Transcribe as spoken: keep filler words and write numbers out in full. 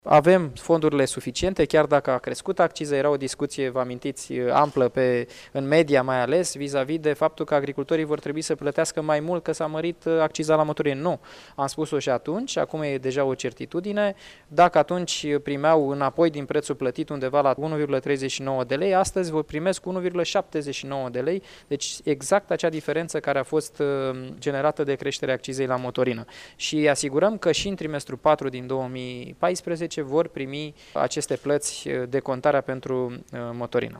Avem fondurile suficiente, chiar dacă a crescut acciza, era o discuție, vă amintiți, amplă pe, în media mai ales, vis-a-vis -vis de faptul că agricultorii vor trebui să plătească mai mult că s-a mărit acciza la motorină. Nu, am spus-o și atunci, acum e deja o certitudine. Dacă atunci primeau înapoi din prețul plătit undeva la unu virgulă treizeci și nouă de lei, astăzi vor primesc unu virgulă șaptezeci și nouă de lei, deci exact acea diferență care a fost generată de creșterea accizei la motorină. Și asigurăm că și în trimestrul patru din două mii paisprezece vor primi aceste plăți de contarea pentru motorină.